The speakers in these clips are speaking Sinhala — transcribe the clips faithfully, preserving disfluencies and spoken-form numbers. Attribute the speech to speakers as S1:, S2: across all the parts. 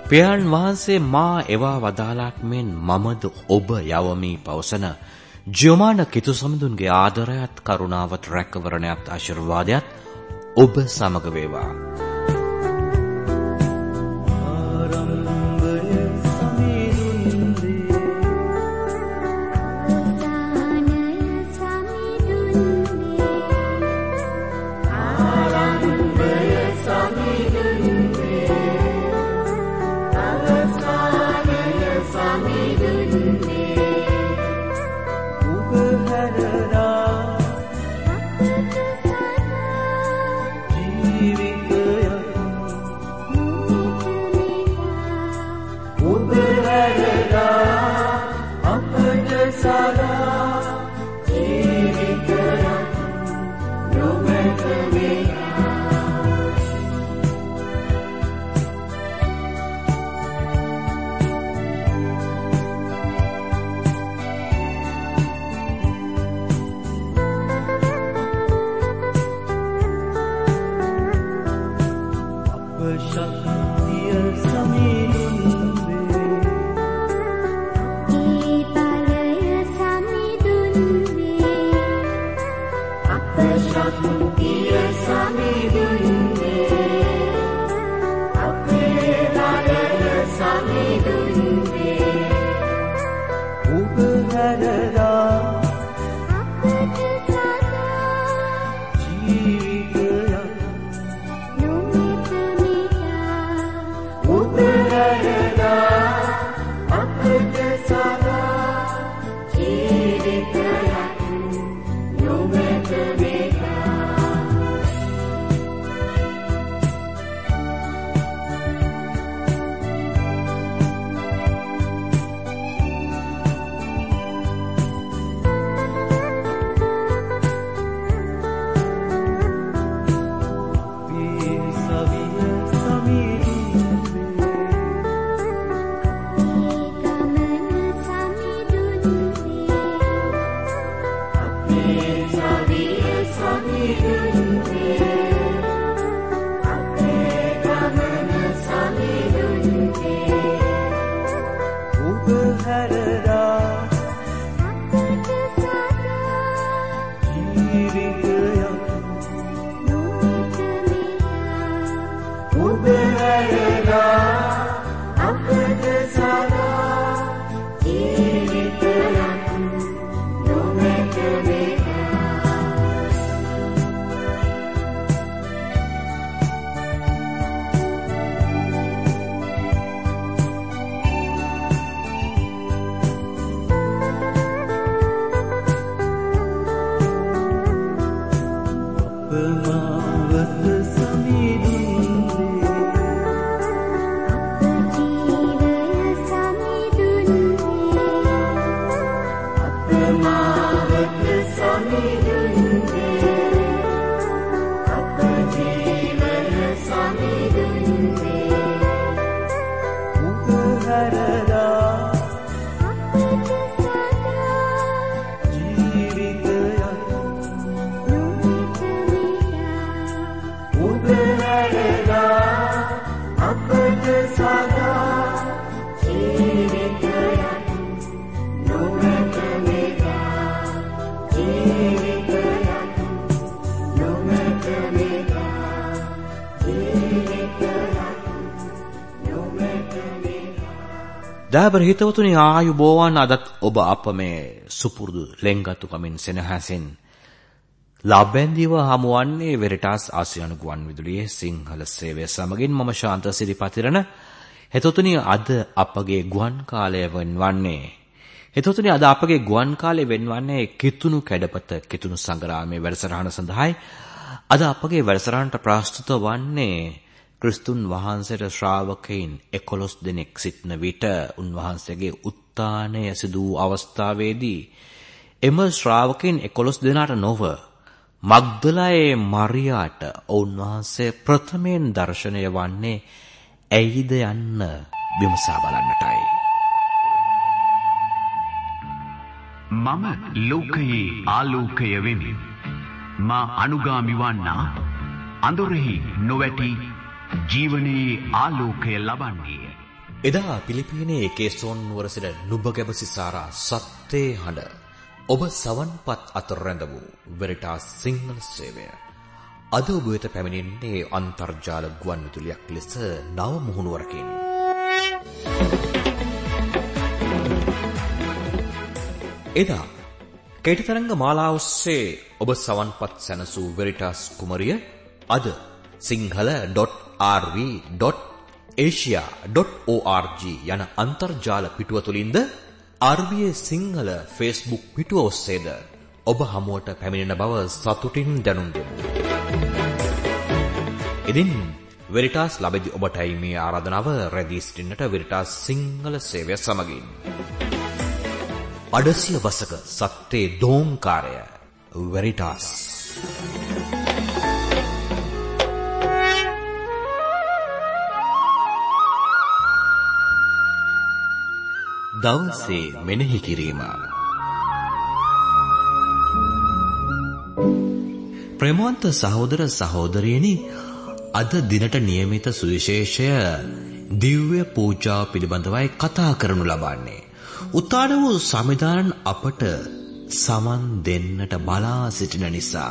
S1: පියාණන් වහන්සේ මා එවා වදාළාක් මෙන් මමද ඔබ යවමි පවසන ජියෝමාන කිතු සමිඳුන්ගේ ආදරයත් කරුණාවත් රැකවරණයත් ආශිර්වාදයත් ඔබ සමග වේවා.
S2: දාබර හිතවතුනි ආයුබෝවන් අදත් ඔබ අප මේ සුපුරුදු ලෙන්ගතුකමින් සෙනහසෙන් ලබැඳිව හමුවන්නේ වෙරිටාස් ආසියානු ගුවන් විදුලියේ සිංහල සේවය සමගින් මම ශාන්ත සිරිපතිරණ. හිතවතුනි අද අපගේ ගුවන් කාලය වෙන්වන්නේ හිතවතුනි අද අපගේ ගුවන් කාලය වෙන්වන්නේ කිතුණු කැඩපත කිතුණු සංග්‍රාමයේ වැඩසටහන සඳහායි. අද අපගේ වැඩසටහනට ප්‍රස්තුත වන්නේ ක්‍රිස්තුන් වහන්සේට ශ්‍රාවකයින් එකොළොස් දෙනෙක් සිටන විට උන්වහන්සේගේ උත්ථානය සිදු වූ අවස්ථාවේදී එම ශ්‍රාවකයින් එකොළොස් දෙනාට නොව මග්දලයේ මරියාට උන්වහන්සේ ප්‍රථමයෙන් දර්ශනය වන්නේ ඇයිද යන්න විමසා බලන්නටයි.
S3: මම ලෝකයේ ආලෝකය වෙමි. මා අනුගාමි වන්නා අඳුරෙහි නොවැටි ජීවනයේ ආලෝකය ලබන්නේ.
S2: එදා පිලිපීනයේ කේසෝන් නුවර සිට නුඹගැබ සිසාරා සත්‍යේ හඬ ඔබ සවන්පත් අතර රැඳ වූ වෙරිටාස් සිංහල සේවය අද ඔබ වෙත පැමිණෙන්නේ අන්තර්ජාල ගුවන් විදුලියක් ලෙස නව මුහුණුවරකින්. එදා කේටතරංග මාලාව ඔස්සේ ඔබ සවන්පත් සැනසූ වෙරිටාස් කුමරිය අද Sinhala dot R V dot Asia dot O R G යන අන්තර්ජාල පිටුව තුලින්ද R B A Sinhala Facebook පිටුව ඔස්සේද ඔබ හමුවට පැමිණෙන බව සතුටින් දැනුම් දෙමු. ඉතින් වෙරිටාස් ලැබෙදි ඔබටයි මේ ආරාධනාව රැඳී සිටින්නට වෙරිටාස් සිංහල සේවය සමගින්. අඩසිය වසක සත්‍යේ දෝංකාරය වෙරිටාස්. දවසේ මෙනෙහි කිරීම. ප්‍රේමවන්ත සහෝදර සහෝදරියනි, අද දිනට නියමිත සුවිශේෂය දිව්‍ය පූජා පිළිබඳවයි කතා කරනු ලබන්නේ. උත්තාන වූ සමිදානන් අපට සමන් දෙන්නට බලා සිටින නිසා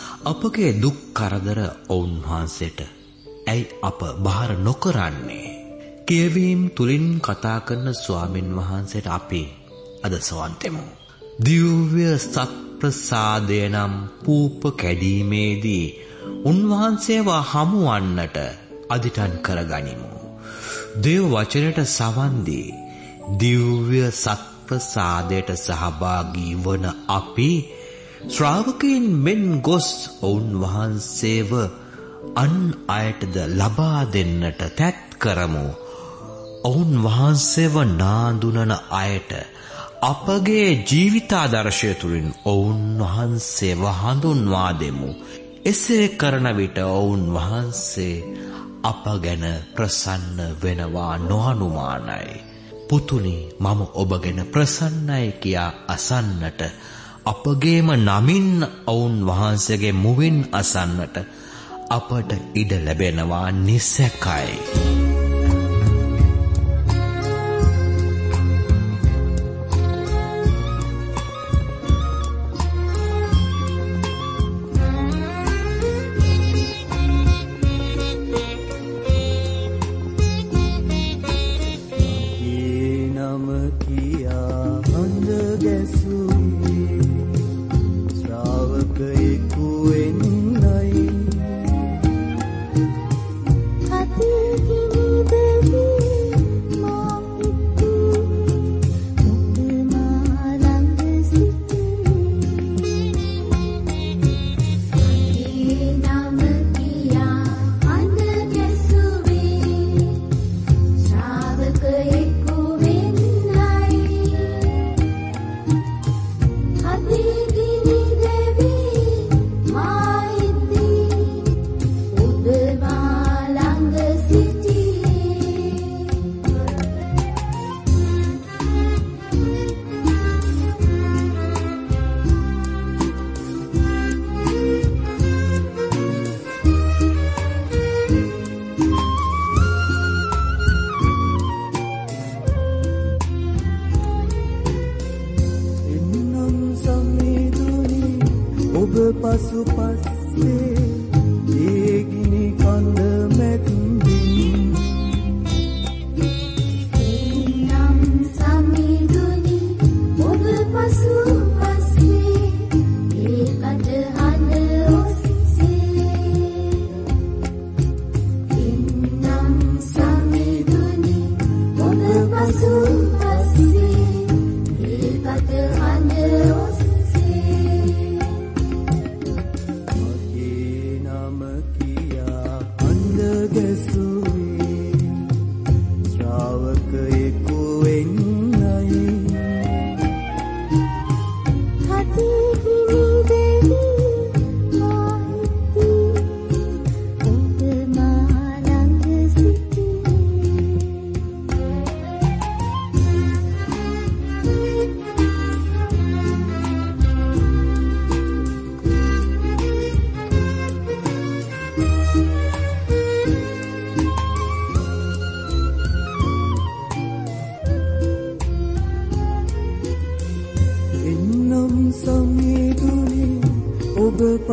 S2: අපගේ දුක් කරදර ඔවුන් වහන්සේට ඇයි අප බාර නොකරන්නේ? කියවීම් තුලින් කතා කරන ස්වාමින් වහන්සේට අපි අද සවන් දෙමු. දිව්‍ය සත්ප්‍රසාදය නම් පූප කැඩීමේදී උන්වහන්සේව හමුවන්නට අදිටන් කරගනිමු. දේව වචනයට සවන් දී දිව්‍ය සත්ප්‍රසාදයට සහභාගී වන අපි ශ්‍රාවකයන් මෙන් ගොස් ඔවුන් වහන්සේව අන් අයටද ලබා දෙන්නට තැත් කරමු. ඔවුන් වහන්සේව නාඳුනන අයට අපගේ ජීවිතාදර්ශය තුළින් ඔවුන් වහන්සේව හඳුන්වා දෙමු. එසේ කරන විට ඔවුන් වහන්සේ අප ගැන ප්‍රසන්න වෙනවා නොඅනුමානයි. පුතුනි, මම ඔබ ගැන ප්‍රසන්නයි කියා අසන්නට, අපගේම නමින් ඔවුන් වහන්සේගේ මුවින් අසන්නට අපට ඉඩ ලැබෙනවා නිසැකයි.
S4: Yeah.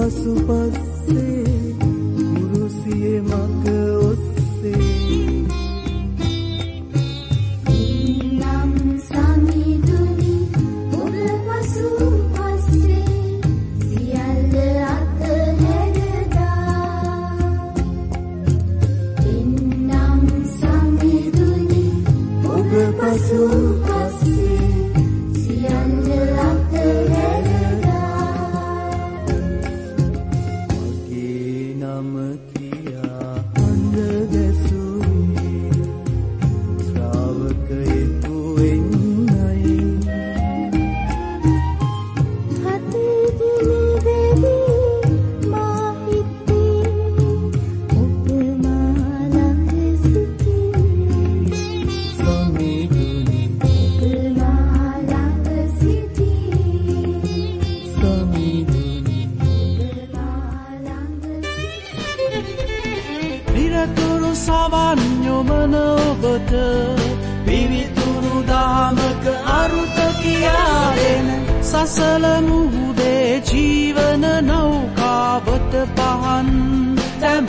S4: පසු පස්සේ කුරුසියේ මග ඔස්සේ
S5: නම් සමිඳුනි ඔබ පසු පස්සේ සියල්ල අතහැරදා නම් සමිඳුනි ඔබ පසු පස්සේ සියල්ල අතහැරදා
S4: මගේ නම කියා හඬ ගැසුවේ ශ්‍රාවකයෙකු වෙන්නයි
S5: හතේ දිනි වෙවි මා හිතේ ඔබ මා ළඟ සිටී
S4: සමිඳුනි
S5: ඔබ මා ළඟ සිටී
S4: සමිඳුනි
S5: ඔබ මා ළඟ සිටී
S4: පිරතුරු සවන් යොමන ඔබට විවිතුරු දාමක අරුත කියාදෙන සසල මුහුදේ ජීවන නෞකාවට පහන් තැඹ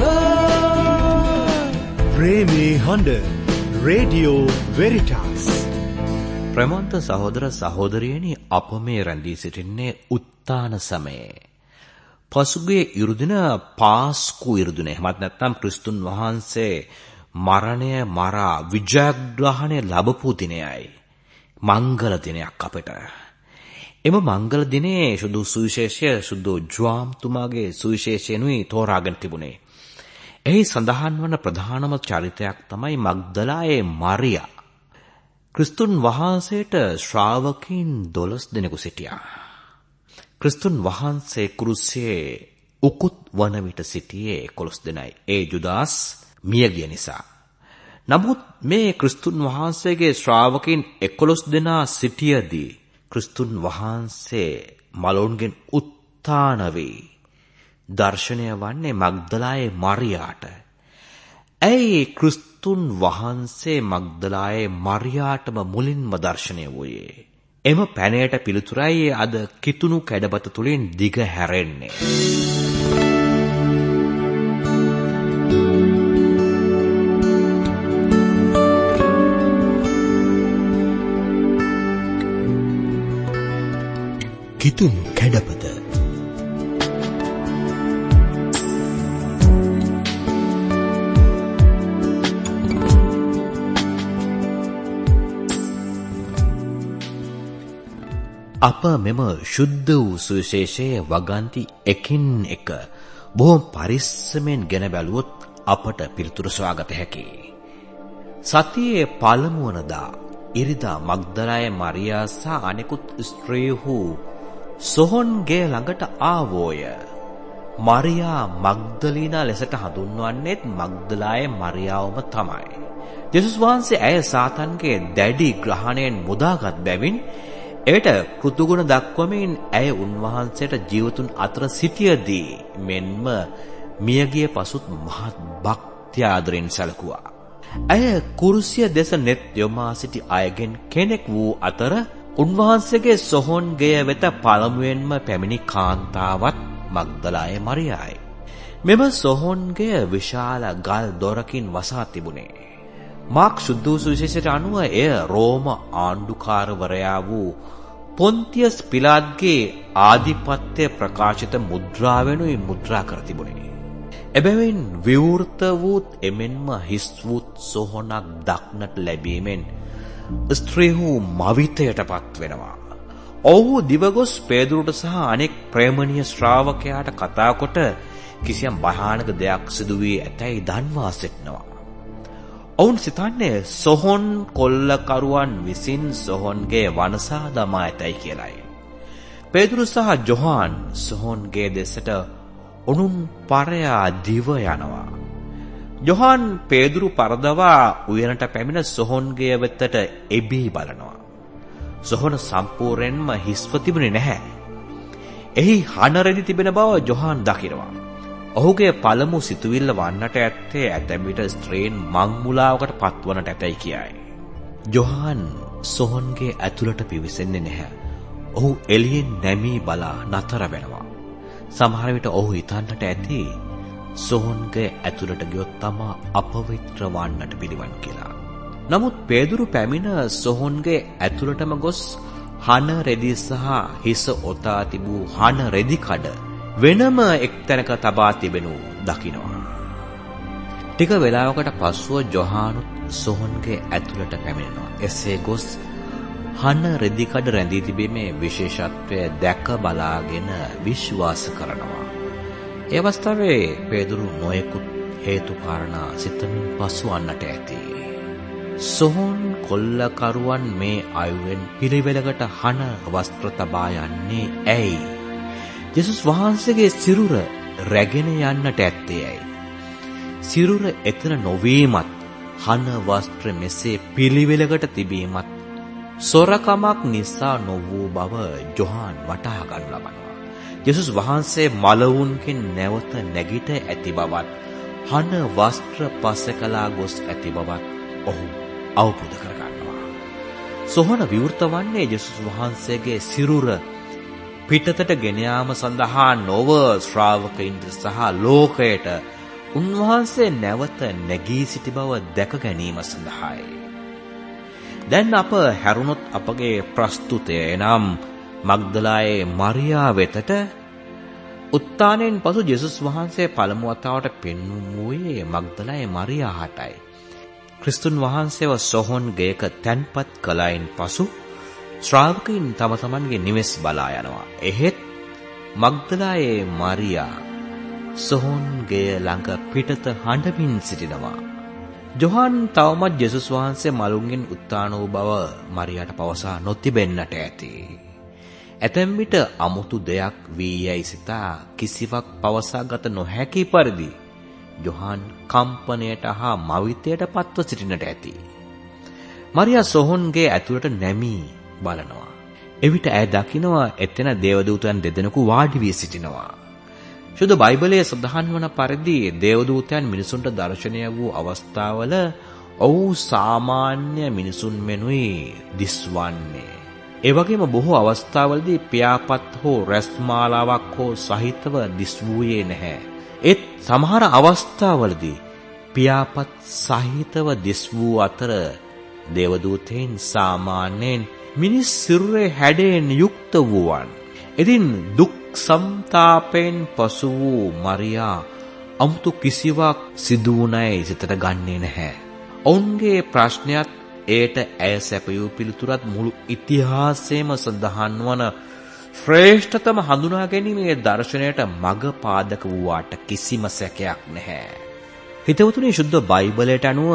S4: ප්‍රේමී හඬ රේඩියෝ වෙරිටාස්
S2: ප්‍රමන්ත සහෝදර සහෝදරියනි අප මේ රැඳී සිටින්නේ උත්තාන සමයේ. පසුගිය ඉරුදින පාස්කු ඉරුදින එහෙමත් නැත්නම් ක්‍රිස්තුන් වහන්සේ මරණය මරා විජයග්‍රහණය ලැබපු දිනයයි. මංගල දිනයක් අපට. එම මංගල දිනේ සුදු සුවිශේෂය සුදු ජ්වාම්තුමාගේ සුවිශේෂයනුයි තෝරාගෙන තිබුණේ. එහි සඳහන් වන ප්‍රධානම චරිතයක් තමයි මග්දලායේ මරියා. ක්‍රිස්තුන් වහන්සේට ශ්‍රාවකීන් දොළොස් දෙනෙකු සිටියා. ක්‍රිස්තුන් වහන්සේ කුරුසියේ උකුත් වන විට සිටියේ එකොළොස් දෙනයි. ඒ ජුදාස් මිය ගිය නිසා. නමුත් මේ ක්‍රිස්තුන් වහන්සේගේ ශ්‍රාවකීන් එකොළොස් දෙනා සිටියදී ක්‍රිස්තුන් වහන්සේ මලවුන්ගෙන් උත්ථාන වී දර්ශනය වන්නේ මග්දලායේ මරියාට. ඇයි ක්‍රිස්තුන් වහන්සේ මග්දලායේ මරියාටම මුලින්ම දර්ශනය වූයේ? එම පැනයට පිළිතුරයි අද කිතුණු කැඩපත තුලින් දිග හැරෙන්නේ.
S1: කිතුණු කැඩපත අප මෙම ශුද්ධ වූ සුවිශේෂයේ වගන්ති එකින් එක බොහොම පරිස්සමෙන් ගෙන බැලුවොත් අපට පිළිතුරු සොයාගත හැකියි. සතියේ පළමු වනදා ඉරිදා මග්දලායේ මරියා සහ අනෙකුත් ස්ත්‍රීහු සොහොන්ගේ ළඟට ආවෝය. මරියා මග්දලීනා ලෙසට හඳුන්වන්නේත් මග්දලායේ මරියාවම තමයි. යේසුස් වහන්සේ ඇය සාතන්ගේ දැඩි ග්‍රහණයෙන් මුදාගත් බැවින් එයට කෘතගුණ දක්වමින් ඇය උන්වහන්සේට ජීවතුන් අතර සිටියදී මෙන්ම මියගිය පසුත් මහත් භක්ති ආදරෙන් සැලකුවා. ඇය කුරුසිය දෙස නෙත් යොමා සිටි අයගෙන් කෙනෙක් වූ අතර උන්වහන්සේගේ සොහොන් ගෙය වෙත පළමුවෙන්ම පැමිණි කාන්තාවත් මග්දලායේ මරියායි. මෙම සොහොන් ගෙය විශාල ගල් දොරකින් වසා තිබුණේ. මාක් සුද්ධ සුවිශේෂයට අනුව එය රෝම ආණ්ඩුකාරවරයා වූ පොන්තියස් පිලාත්ගේ ආධිපත්‍ය ප්‍රකාශිත මුද්‍රාවෙනුයි මුද්‍රා කර තිබුණේ. එබැවින් විවෘත වූත් එමෙන්ම හිස් වූත් සොහොනක් දක්නට ලැබීමෙන් ස්ත්‍රීහු මවිතයටපත් වෙනවා. ඔව්හු දිවගොස් පේදුරුට සහ අනෙක් ප්‍රේමණීය ශ්‍රාවකයාට කතා කොට කිසියම් භයානක දෙයක් සිදු වී ඇතැයි දන්වා සිටනවා. ඔවුන් සිතන්නේ සොහොන් කොල්ලකරුවන් විසින් සොහොන්ගේ වනසා දමා ඇතැයි කියලයි. පේදුරු සහ ජොහාන් සොහොන්ගේ දෙසට උණුන් පරයා දිව යනවා. ජොහාන් පේදුරු පරදවා උයනට පැමිණ සොහොන්ගේ වෙතට එබී බලනවා. සොහොන සම්පූර්ණයෙන්ම හිස්ව තිබුණේ නැහැ. එහි හන රෙදි තිබෙන බව ජොහාන් දකිනවා. ඔහුගේ පළමු සිතුවිල්ල වන්නට ඇත්තේ ඇතැම් විට ස්ත්‍රීන් මං මුලාවකට පත්වනට ඇතැයි කියයි. ජොහාන් සොහොන්ගේ ඇතුළට පිවිසෙන්නේ නැහැ. ඔහු එළියෙන් නැමී බලා නතර වෙනවා.
S2: සමහර විට ඔහු හිතන්නට ඇති සොහොන්ගේ ඇතුළට ගියොත් තමා අපවිත්‍ර වන්නට පිළිවන් කියලා. නමුත් පේදුරු පැමිණ සොහොන්ගේ ඇතුළටම ගොස් හන රෙදි සහ හිස ඔතා තිබූ හන රෙදි කඩ වෙනම එක්තැනක තබා තිබෙනු දකිනවා. ටික වේලාවකට පසුව ජොහානුත් සොහොන්ගේ ඇතුළට පැමිණෙනවා. එසේ ගොස් හන රෙදි කඩ රැඳී තිබීමේ විශේෂත්වය දැක බලාගෙන විශ්වාස කරනවා. ඒ අවස්ථාවේ පේදුරු නොයෙකුත් හේතු කාරණා සිතමින් පසුවන්නට ඇති. සොහොන් කොල්ලකරුවන් මේ අයුවෙන් පිළිවෙලකට හන වස්ත්‍ර තබා යන්නේ ඇයි? යේසුස් වහන්සේගේ සිරුර රැගෙන යන්නට ඇත්තේ ඇයි? සිරුර එතන නොවීමත් හන වස්ත්‍ර මෙසේ පිළිවෙලකට තිබීමත් සොරකමක් නිසා නොවූ බව ජොහාන් වටහා ගන්න ලබනවා. යේසුස් වහන්සේ මලවුන්ගෙන් නැවත නැගිට ඇති බවත් හන වස්ත්‍ර පසකලා ගොස් ඇති බවත් ඔහු අවබෝධ කරගන්නවා. සොහොන විවෘත වන්නේ යේසුස් වහන්සේගේ සිරුර පිටතට ගෙන යාම සඳහා නොව ශ්‍රාවකයින්ට සහ ලෝකයට උන්වහන්සේ නැවත නැගී සිටි බව දැක ගැනීම සඳහායි. දැන් අප හැරුණොත් අපගේ ප්‍රස්තුතය එනම් මග්දලායේ මරියා වෙතට උත්ථානයෙන් පසු යේසුස් වහන්සේ පළමු වතාවට පෙන්වුවේ මග්දලායේ මරියාටයි. ක්‍රිස්තුන් වහන්සේව සොහොන් ගෙයක තැන්පත් කළයින් පසු ශ්‍රාවකයින් තම තමන්ගේ නිවෙස් බලා යනවා. එහෙත් මග්දලායේ මරියා සොහොන් ගෙය ළඟ පිටත හඬමින් සිටිනවා. ජොහාන් තවමත් යේසුස් වහන්සේ මලුන්ගෙන් උත්ථාන වූ බව මරියාට පවසා නොතිබෙන්නට ඇති. ඇතැම් විට අමුතු දෙයක් වී යයි සිතා කිසිවක් පවසාගත නොහැකි පරිදි ජොහාන් කම්පනයට හා මවිතයට පත්ව සිටින්නට ඇති. මරියා සොහොන්ගේ ඇතුළට නැමී බලනවා. එවිට ඇය දකිනවා එතන දේවදූතයන් දෙදෙනෙකු වාඩි වී සිටිනවා. සුදු බයිබලයේ සඳහන් වන පරිදි දේවදූතයන් මිනිසුන්ට දර්ශනය වූ අවස්ථාවල ඔව් සාමාන්‍ය මිනිසුන් මෙනුයි දිස්වන්නේ. ඒ වගේම බොහෝ අවස්ථාවලදී පියාපත් හෝ රැස්මාලාවක් හෝ සහිතව දිස් වූයේ නැහැ. ඒත් සමහර අවස්ථාවලදී පියාපත් සහිතව දිස් වූ අතර දේවදූතයන් සාමාන්‍යයෙන් මිනිස් සිරුරේ හැඩයෙන් යුක්ත වූවන්. ඉතින් දුක් සම්තාපයෙන් පසු වූ මරියා අමුතු කිසිවක් සිදු වුණයි සිතට ගන්නේ නැහැ. ඔවුන්ගේ ප්‍රශ්නයත් ඒට ඇය සැපයූ පිළිතුරත් මුළු ඉතිහාසයේම සඳහන් වන ශ්‍රේෂ්ඨතම හඳුනා ගැනීමේ දර්ශනයට මඟ පාදක වූාට කිසිම සැකයක් නැහැ. හිතවතුනි, ශුද්ධ බයිබලයට අනුව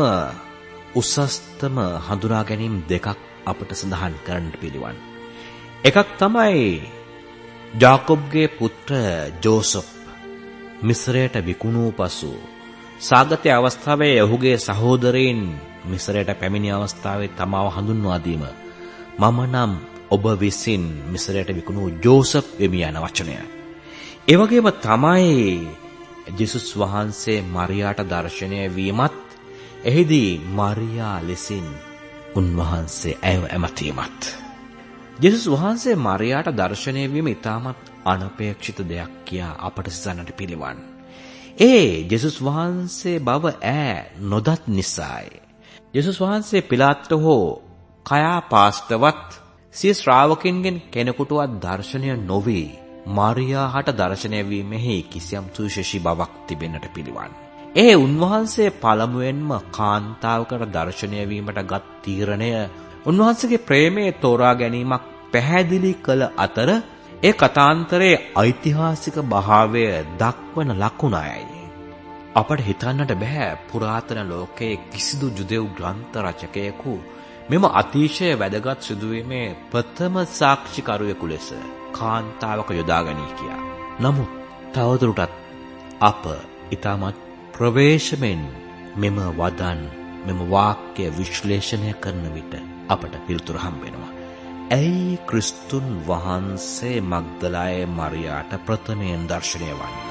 S2: උසස්තම හඳුනා ගැනීම දෙකක් අපට සඳහන් කරන්නට පිළිවන්. එකක් තමයි ජාකොබ්ගේ පුත්‍ර ජෝසප් මිස්රයට විකුණූ පසු සාගතයේ අවස්ථාවේ ඔහුගේ සහෝදරයින් මිස්රයට පැමිණි අවස්ථාවේ තමාව හඳුන්වා දීම මම නම් ඔබ විසින් මිස්රයට විකුණූ ජෝසප් වෙමි යන වචනය. ඒ වගේම තමයි ජේසුස් වහන්සේ මරියාට දර්ශනය වීමත් එහිදී මරියා ලෙසින් උන්වහන්සේ ඇයව ඇමතීමත්. ජේසුස් වහන්සේ මරියාට දර්ශනය වීම ඉතාමත් අනපේක්ෂිත දෙයක් කියා අපට සිතන්නට පිළිවන්. ඒ ජේසුස් වහන්සේ බව ඈ නොදත් නිසායි. ජේසුස් වහන්සේ පිලාත්ට හෝ කයාපාස්ටවත් සිය ශ්‍රාවකින්ගෙන් කෙනෙකුටවත් දර්ශනය නොවී මරියාට දර්ශනය වීමෙහි කිසියම් සුවිශේෂී බවක් තිබෙන්නට පිළිවන්. ඒ උන්වහන්සේ පළමුවෙන්ම කාන්තාවකට දර්ශනය වීමට ගත් තීරණය උන්වහන්සේගේ ප්‍රේමයේ තෝරා ගැනීමක් පැහැදිලි කළ අතර ඒ කතාන්තරයේ ඓතිහාසික භාවය දක්වන ලකුණයි. අපට හිතන්නට බෑ පුරාතන ලෝකයේ කිසිදු ජුදෙව් ග්‍රන්ථ රචකයෙකු මෙම අතිශය වැදගත් සිදුවීමේ ප්‍රථම සාක්ෂිකරුවෙකු ලෙස කාන්තාවක යොදාගනී කියා. නමුත් තවදුරටත් අප ඊටමත් ප්‍රවේශමෙන් මෙම වදන් මෙම වාක්‍ය විශ්ලේෂණය කරන විට අපට පිළිතුර හම්බ වෙනවා. ඇයි ක්‍රිස්තුන් වහන්සේ මග්දලායේ මරියාට ප්‍රථමයෙන් දර්ශනය වන්නේ?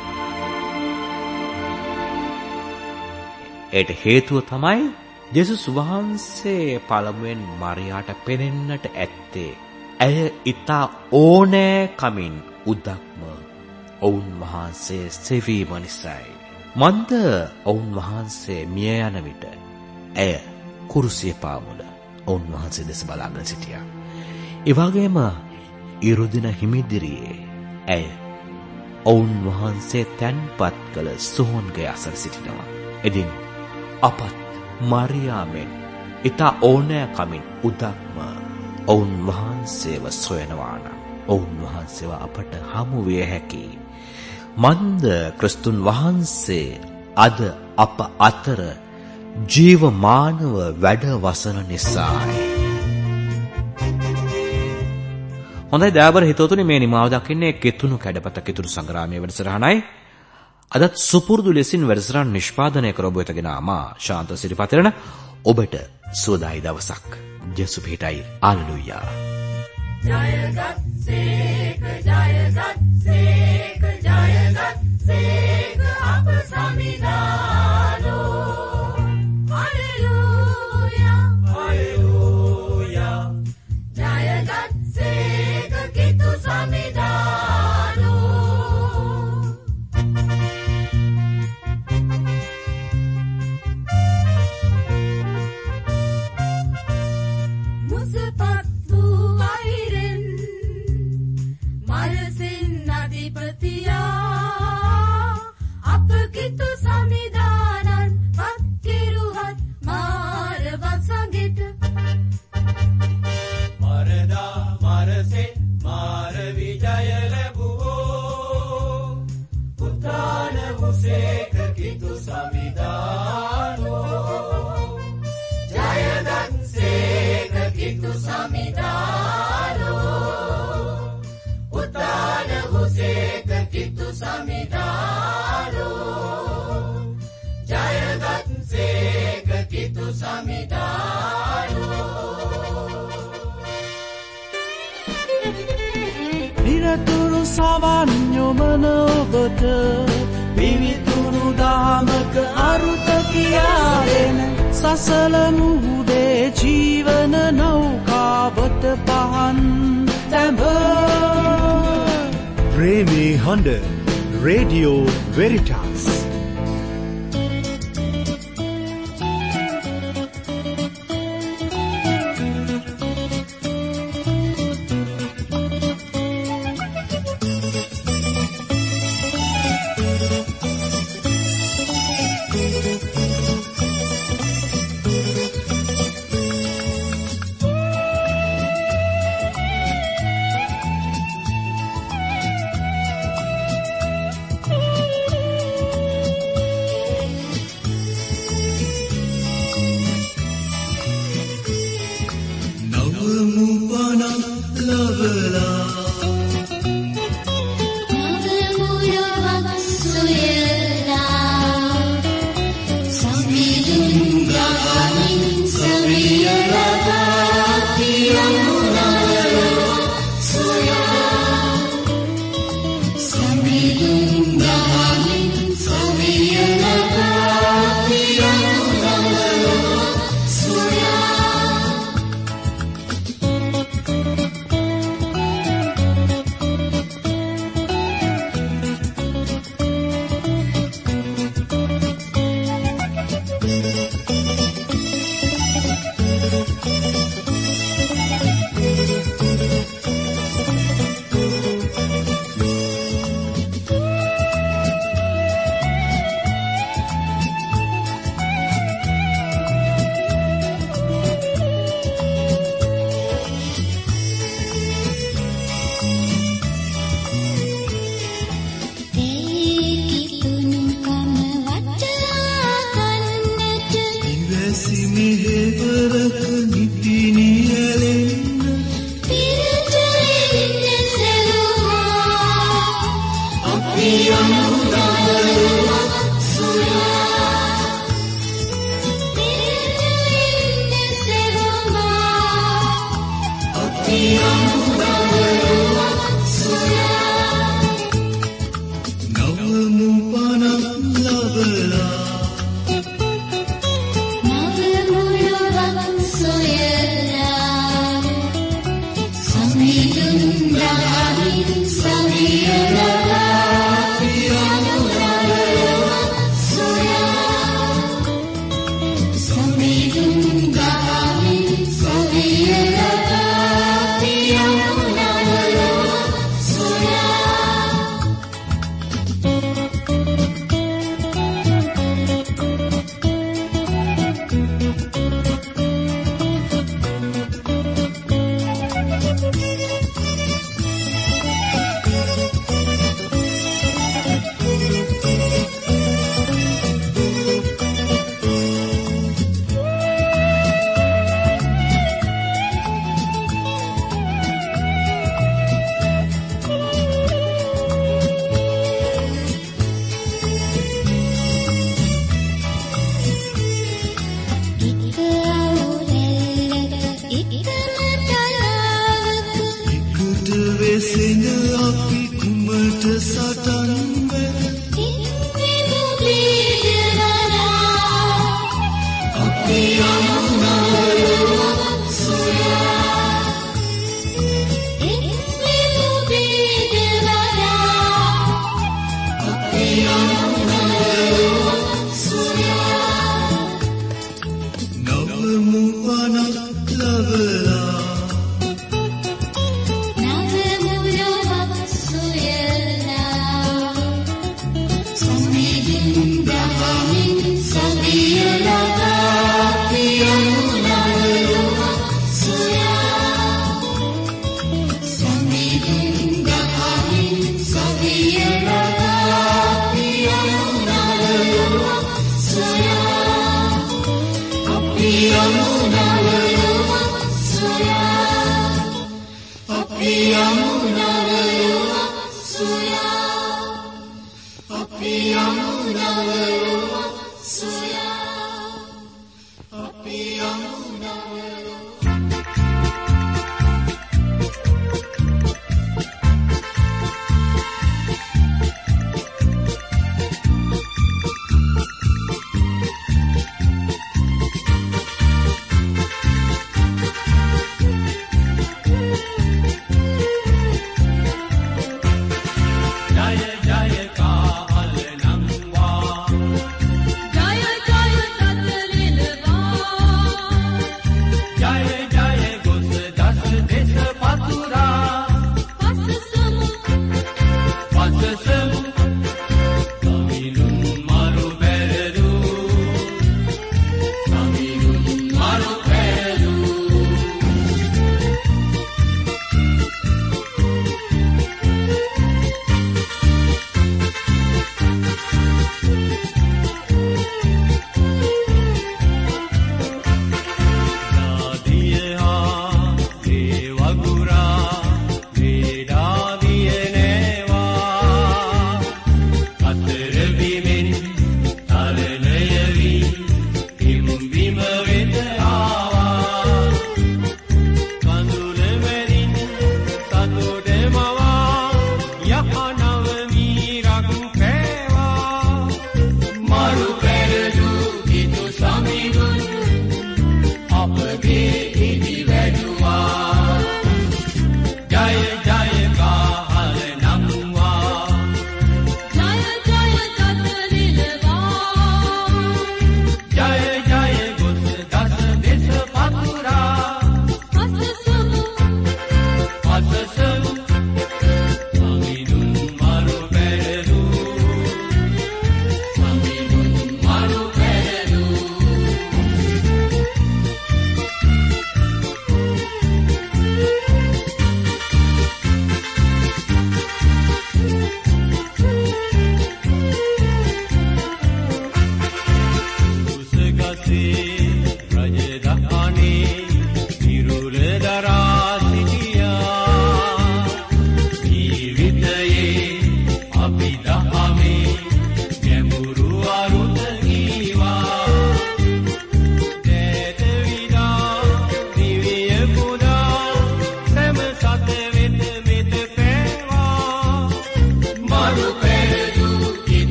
S2: ඒට හේතුව තමයි ජේසුස් වහන්සේ පළමුවෙන් මරියාට පෙනෙන්නට ඇත්තේ ඇය ඊට ඕනෑ කමින් උදක්ම ඔවුන් වහන්සේ සෙවීම නිසායි. මන්ද ඔවුන් වහන්සේ මිය යන විට ඇය කුරුසිය පාමුල ඔවුන් වහන්සේ දෙස බලාගෙන සිටියා. ඒ වගේම ඉරුදින හිමිදිරියේ ඇය ඔවුන් වහන්සේ තැන්පත් කළ සෝන්ගේ අසල සිටිනවා. එදින අපත් මරියාමෙන් ඊට ඕනෑ කමින් උදක්ම ඔවුන් වහන්සේව සොයනවා නම් ඔවුන් වහන්සේව අපට හමු විය හැකියි. මන්ද ක්‍රිස්තුන් වහන්සේ අද අප අතර ජීවමානව වැඩ වසන නිසායි. හොඳයි දයාබර හිතවතුනි, මේ නිමාව දකින්නේ කෙතුණු කැඩපත කෙතුණු සංග්‍රාමයේ වැඩසටහනයි. අදත් සුපුරුදු ලෙසින් වැඩසටහන නිෂ්පාදනය කර ඔබ වෙතගෙන ආමා ශාන්ත සිරිපතරණ. ඔබට සුවදායි දවසක්. ජේසු පිහිටයි. හාලෙලූයා.
S6: ජයගත්සේක ජයගත්සේක ජයගත්සේක අප සමිදානෝ. Hallelujah hallelujah. ජයගත්සේක කිතු සමිදානෝ. මුසපත් වූ වෛරෙන් මරසින් අධිපතියා අප කිතු සමිදානන් පත් කෙරුවත් මාර වසඟෙට.
S4: මරදා මරසේ මාර විජය ලැබුවෝ උත්තාන වූසේක කිතු සමිදානෝ.
S6: ජයගත්සේක කිතු සමිදානෝ. උත්තාන වූසේක කිතු සමිදානෝ. ජයගත්සේක කිතු සමිදානෝ.
S4: නිරතුරු සවන් යොමන ඔබට පිවිතුරු දාමක අරුත කියාදෙන සසල මුහුදේ ජීවන නෞකාවට පහන් තැඹ. ප්‍රේමී හඬ radio Veritas.
S6: Samidum Brahmin Samiyala Yang